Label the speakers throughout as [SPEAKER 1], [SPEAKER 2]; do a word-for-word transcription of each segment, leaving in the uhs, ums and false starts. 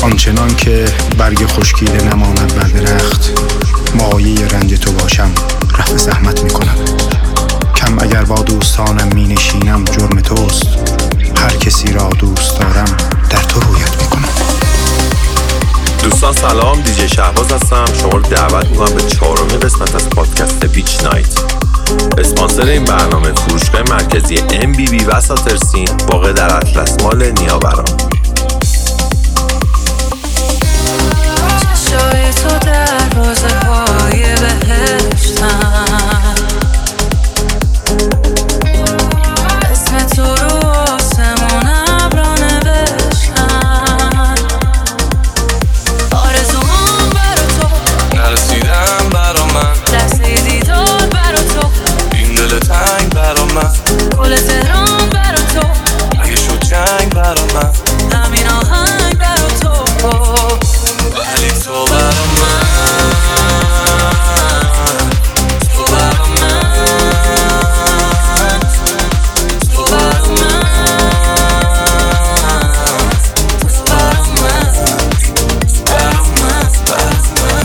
[SPEAKER 1] آنچنان که برگ خشکیده نماند بر درخت، مایه رنج تو باشم رفع زحمت میکنم. کم اگر با دوستانم می نشینم جرم توست، هر کسی را دوست دارم در تو رویت میکنم.
[SPEAKER 2] دوستان سلام، دیجی شهباز هستم. شما رو دعوت میکنم به چهارمین قسمت از پادکست بیچ نایت. اسپانسر این برنامه فروشگاه مرکزی ام بی بی و ساترسین واقع در اطلس مال نیاوران.
[SPEAKER 3] چشای تو دروازه های بهشتن، اسم تو رو آسمون ابرا نوشتن. آرزوام برا تو
[SPEAKER 4] نرسیدم برا من،
[SPEAKER 3] لحظه دیدار برا تو،
[SPEAKER 4] این دل تنگ برا من،
[SPEAKER 3] کل تهران برا تو،
[SPEAKER 4] اگه شد جنگ برا من،
[SPEAKER 3] همین آهنگ برا تو،
[SPEAKER 4] ولی تو برا من، تو برا من، تو برا من، تو برا من، برا من، برا من.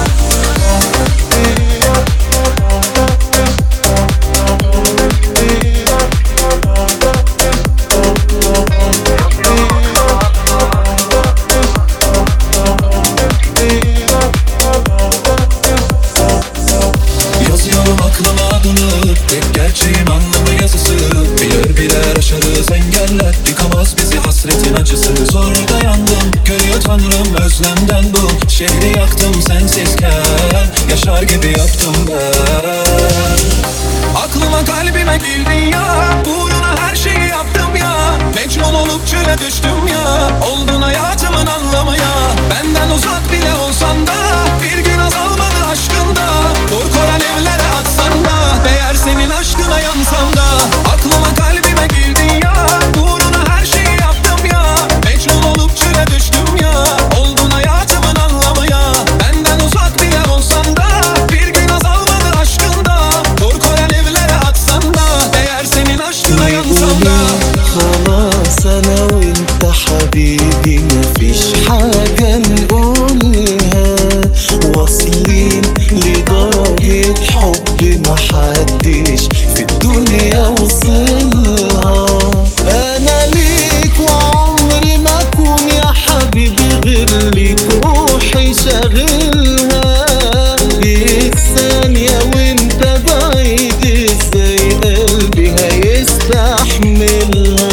[SPEAKER 4] Yazıyorum aklıma adını, tek gerçeğin anlamı yazısı. Bilir biler aşarız engeller, yıkamaz bizi hasretin acısı. Zor dayandım, görüyor tanrım özlemden bu. Şehri yaktım sensizken, yaşar gibi yaptım ben. Aklıma kalbime girdin ya, uğruna her şeyi yaptım ya. Mecnun olup çöle düştüm ya, oldun hayatımın anlamı ya. Benden uzak bile olsan da, bir gün azalmadı aşkında. Vur koran evlere atsan da, değer senin aşkına yansam da. Aklıma kalbime girdin ya, uğruna her şeyi yaptım ya. Mecnun olup çöle düştüm ya, oldun hayatımın anlamı ya. Benden uzak bile olsan da, bir gün azalmadı aşkında. Vur koran evlere atsan da, değer senin aşkına yansam da.
[SPEAKER 5] خلاص أنا وأنت حبيبي مفيش حاجة نقولها، واصلين لدرجة حب محدش في الدنيا وصلها. أنا ليك وعمري ما أكون يا حبيبي غير ليك، روحي شاغلها بالثانية وأنت بعيد، إزاي قلبي هيستحملها.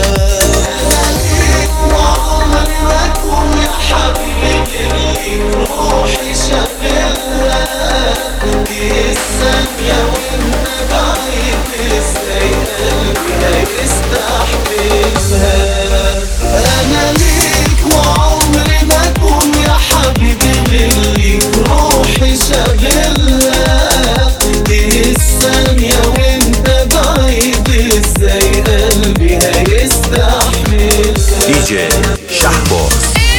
[SPEAKER 5] أنا ليك وعمري ما أكون يا حبيبي غير ليك، روحي شاغلها دي الثانية وأنت بعيد، إزاي قلبي هيستحملها.
[SPEAKER 2] دیجی شهباز.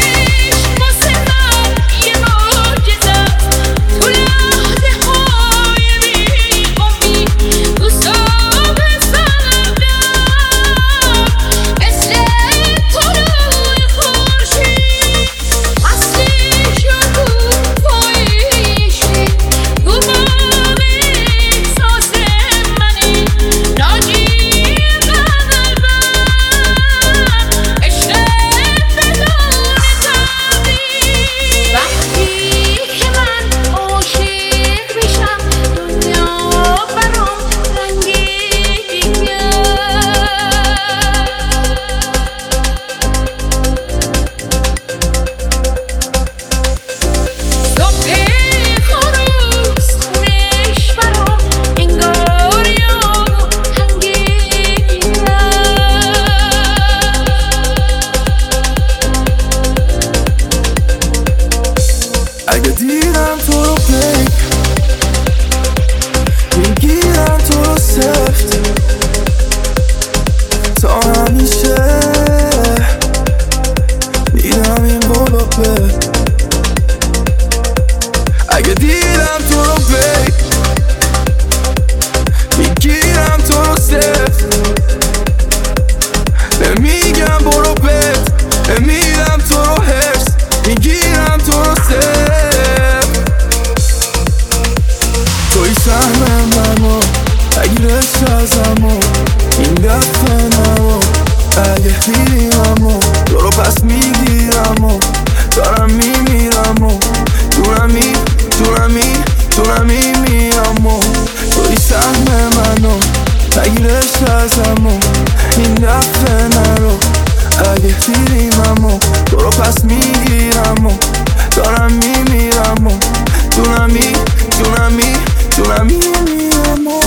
[SPEAKER 4] اگه دیدم تو رو پیک میگیرم تو رو سفت تا همیشه میدم این بلوپه. اگه دیدم تو رو پیک میگیرم تو رو سفت، نمیگم برو پت، نمیدم تو رو حفظ.
[SPEAKER 6] تیریم و تو رو پس میگیرم و دارم میمیرم و دونمی دونمی دونمی میرم و توی سهم منو نگیرش ازم و این دفعه نرو اگه تیریم و تو رو پس میگیرم و دارم میمیرم و دونمی دونمی دونمی میرم و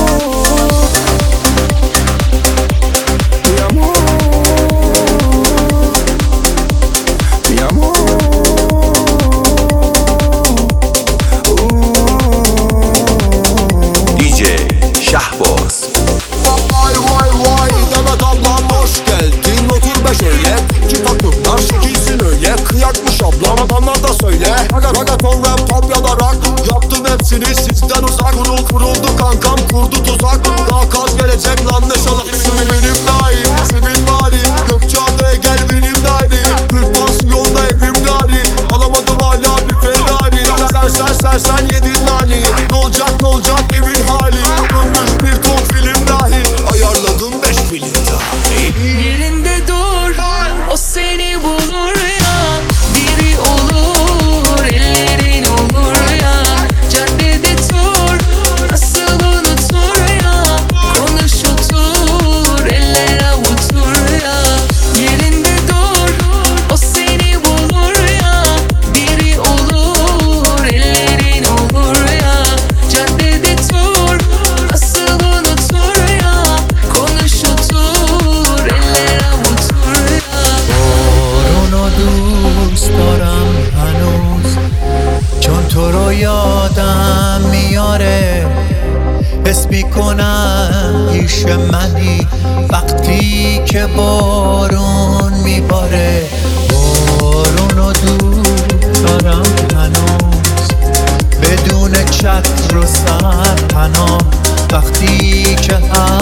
[SPEAKER 2] Şahboz.
[SPEAKER 7] Vay vay vay Demet ablam hoş geldin. Otur be şöyle. İki takımlar şekilsin öyle. Kıyakmış ablam adamlar da söyle. Reggaeton rap pop ya da rock. Yaptım hepsini sizden uzak. Kurul kuruldu kankam kurdu tuzak. Daha kaz gelecek lan ne şalak. İsmi benim daim ismin bari. Gökçeada'ya gel benim daim. Bir pansiyonda evim gari. Alamadım hala bir Ferrari. Sen sen sen sen yedin nani. Ne olacak ne olacak evin hali. Bir ton film dahi ayarladım beş film dahi.
[SPEAKER 3] Yerinde dur, o seni bulur ya. Biri olur, ellerin olur ya. Caddede tur, nasıl unutur ya. Konuş otur, eller avutur ya. Yerinde dur, o seni bulur ya. Biri olur, ellerin olur ya. Caddede tur, nasıl unutur ya. Konuş otur, eller avutur ya.
[SPEAKER 8] بارونو دوست دارم هنوز چون تو رو یادم میاره حس میکنم پیش منی وقتی که بارون میباره بارونو دوست دارم هنوز بدون چتر و سرپناه وقتی که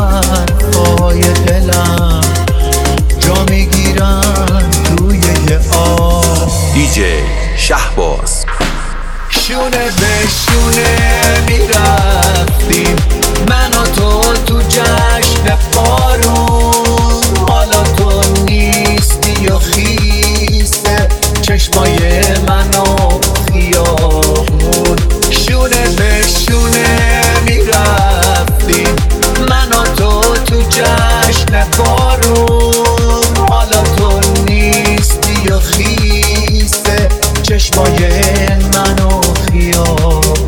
[SPEAKER 8] حرفای دلم جا میگیرن توی یه آب
[SPEAKER 2] دیجی شهباز.
[SPEAKER 8] شونه به شونه میرفتیم من و تو تو جشن بارون حالا تو نیستی و خیسته چشمای من و خیابون شونه به شونه میرفتیم من و تو تو جشن بارون حالا تو نیستی و خیسته چشمای من و خیابون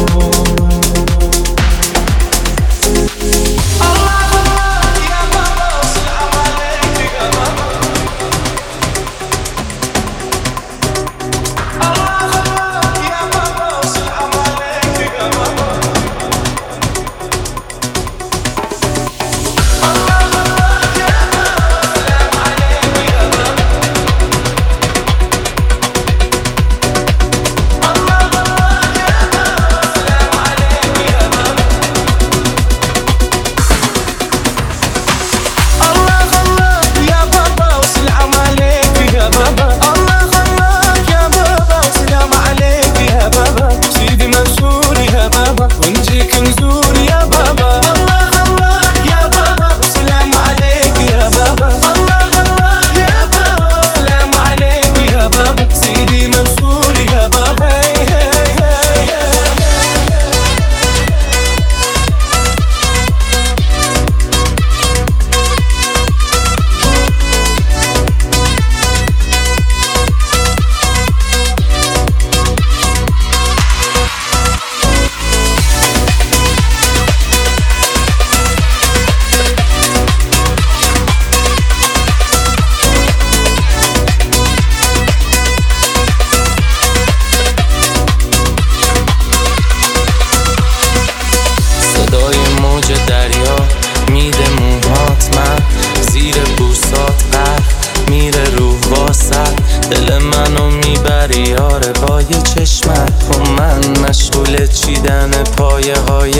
[SPEAKER 9] دل منو میبری آره با یه چشمت خب من مشغول چیدن پایه های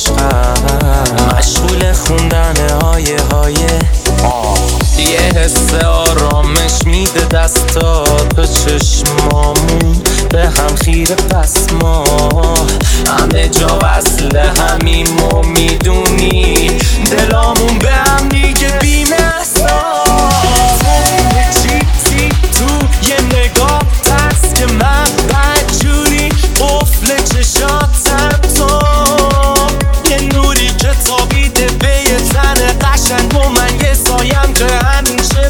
[SPEAKER 9] عشقم مشغول خوندن های های یه حس آرامش میده دستات به چشمامون به هم خیره پس ما همه جا وصل همیم و میدونی دلامون به هم دیگه بیمه احساس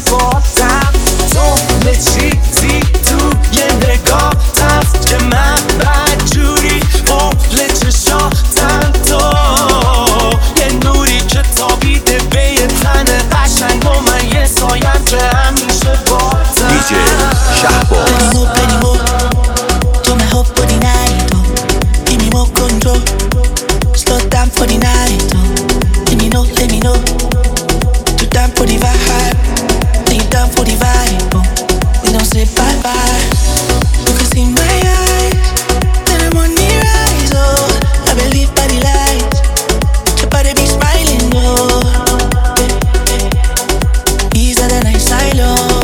[SPEAKER 8] باتم تو چیزی توی نگاهتم که من بدجوری قبل چشاتم تو یه نوری که تابیده به یه تن قشنگ و من یه سایم که همیشه باتم
[SPEAKER 2] دیجی شهباز
[SPEAKER 10] Venimos, venimos, tú mejor por dinarito. Give me more control. Slow down for the night. Let me know, let me know. You down for the vibe. Then you down for the vibe. We don't say bye bye. You can see my eyes. Then I'm on the rise. Oh, I believe by the lights. Your body be smiling. Oh, these are the nights I love.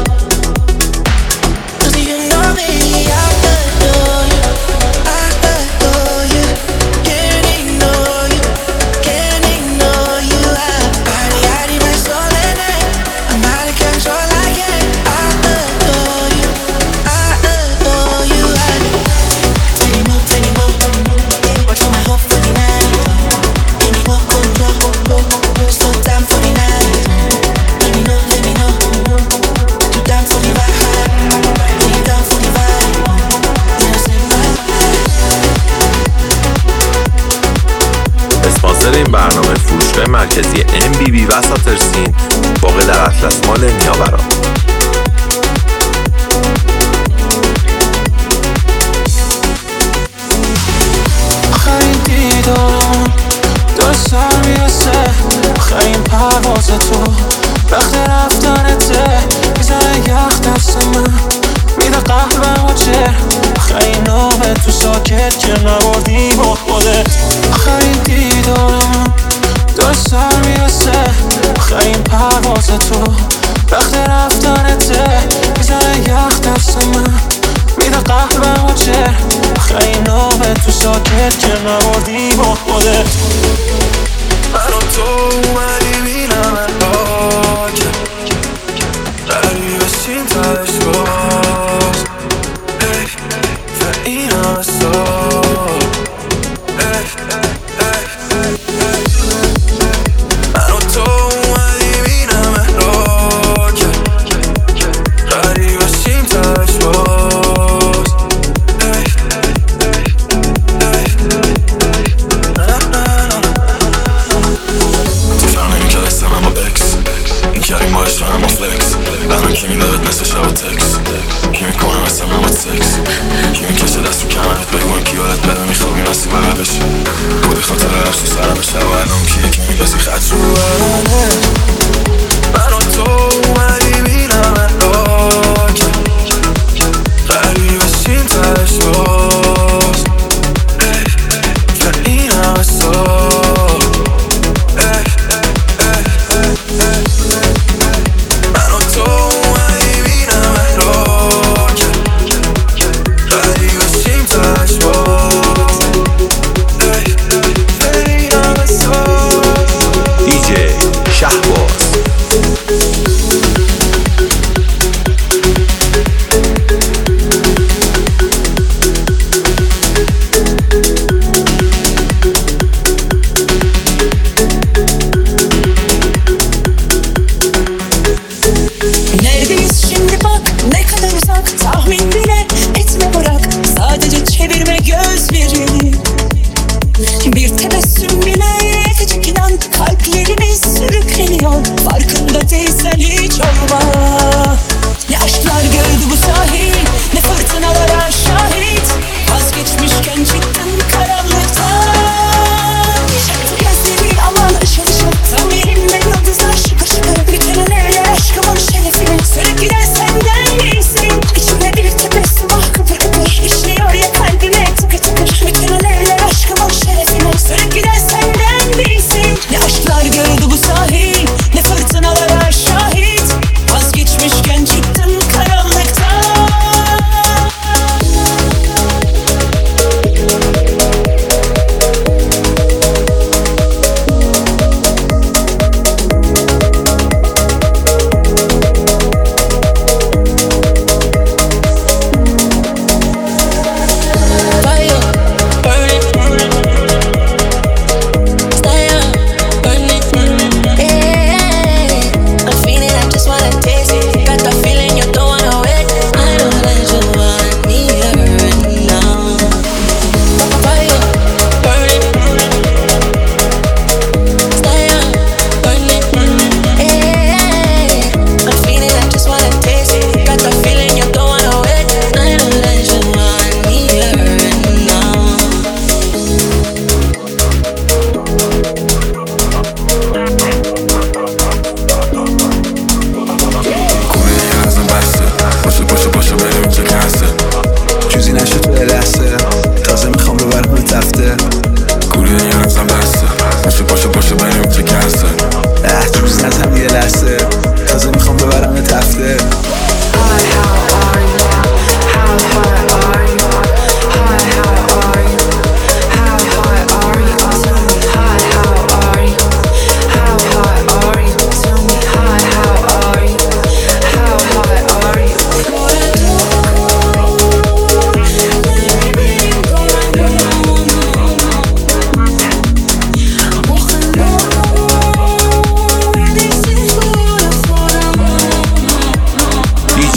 [SPEAKER 2] اسپانسر این برنامه فروشگاه مرکزی ام بی بی وسط سین واقع در اطلس مال نیاوران.
[SPEAKER 8] آخرین دیدارم دور سر میرسه، آخرین پرواز تو وقت رفتنته میزنه یخ دست من میده قلبم و چه آخرین نامه تو ساکت که نبردی با خودت. آخرین دیدارم دور سر میرسه، آخرین پرواز تو وقت رفتنته میزنه یخ دست من میده قلبم و چه آخرین نامه تو ساکت که نبردی با خودت.
[SPEAKER 6] من و تو اومدی بینم انداک قریب بشین تش باز و این همه سال من و تو اومدی بینم انداک قریب بشین تش باز تو فهم نمی که دستم هم با بکس این کریم با عشق هم با فلکس برم کی میدارد مثل شب تکس کی میکنم اصلا هم با سکس کی میکشه دست رو کمرت بگویم کی حالت بده میخوابی نسی بره بشه بودی خاطر رفت تو سرم بشه و الان کیه که میگسی خط رو برانه من و تو اومدی بینم انداک قریب بشین تش باز و این همه سال من و تو اومدی بینم انداک قریب بشین تش باز و این همه سال
[SPEAKER 2] دیجی شهباز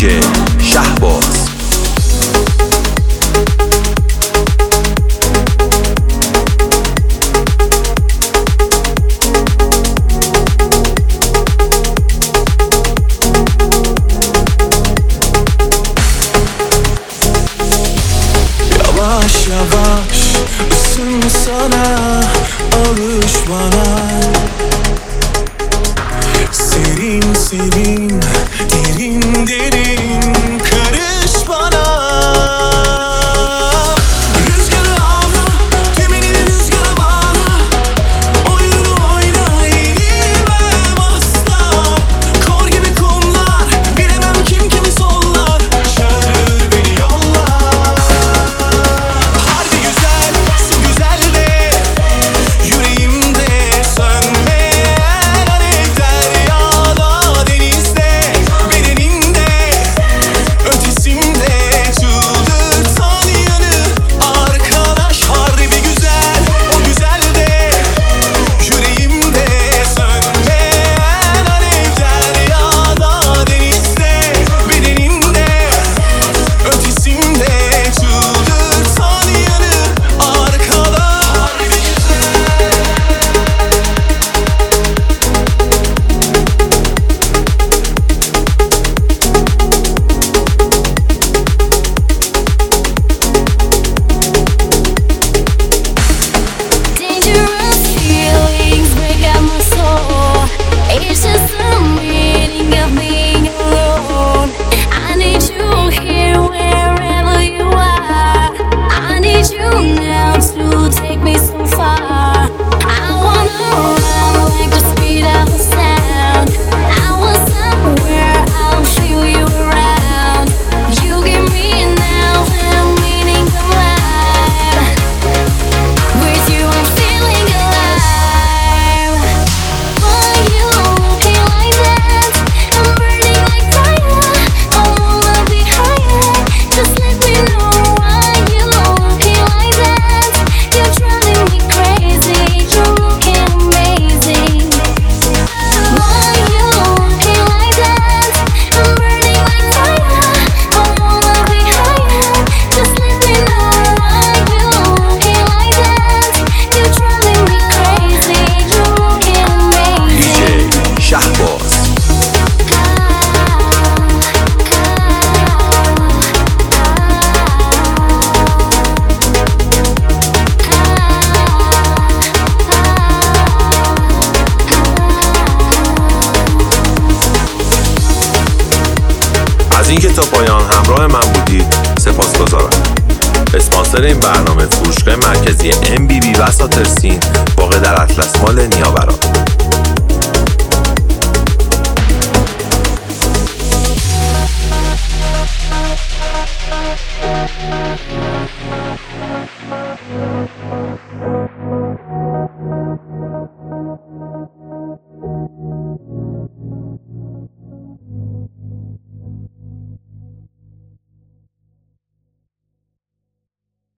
[SPEAKER 2] جی شهباز.
[SPEAKER 6] Yavaş yavaş ısınsana, alış bana. Serin serin, derin derin karış bana. Rüzgarı avla, gemini rüzgara bağla. Oyunu oyna, eğilmem asla. Kor gibi kumlar, bilemem kim kimi sollar. Çağır beni yollar. Harbi güzel, su güzel de yüreğimde sönmeyen alev deryada, denizde, bedenimde, ötesimde çıldırtan yanı. Arkadaş harbi güzel, o güzel de yüreğimde sönmeyen alev deryada, denizde, bedenimde, ötesimde çıldırtan yanı. Arkadaş harbi güzel.
[SPEAKER 11] Dangerous feelings break out my soul. It's just the meaning of being alone. I need you here wherever you are. I need you now to take me so far. I wanna run like the speed of the sound. I want somewhere I'll feel you around. You give me now the meaning of life. With you I'm feeling alive. Why you looking like that? I'm burning like fire. I wanna be higher. Just let me know why you looking like that. You're driving me crazy. You're looking amazing. Why you looking like that? I'm burning like fire. I wanna be higher. Just let me know why you looking like that. You're driving me crazy. You're looking
[SPEAKER 2] دی
[SPEAKER 11] amazing.
[SPEAKER 2] جی شهباز. از اینکه تا پایان همراه من بودید سپاسگزارم. اسپانسر این برنامه فروشگاه مرکزی ام بی بی بساطر سین واقع در اطلس مال نیاوران.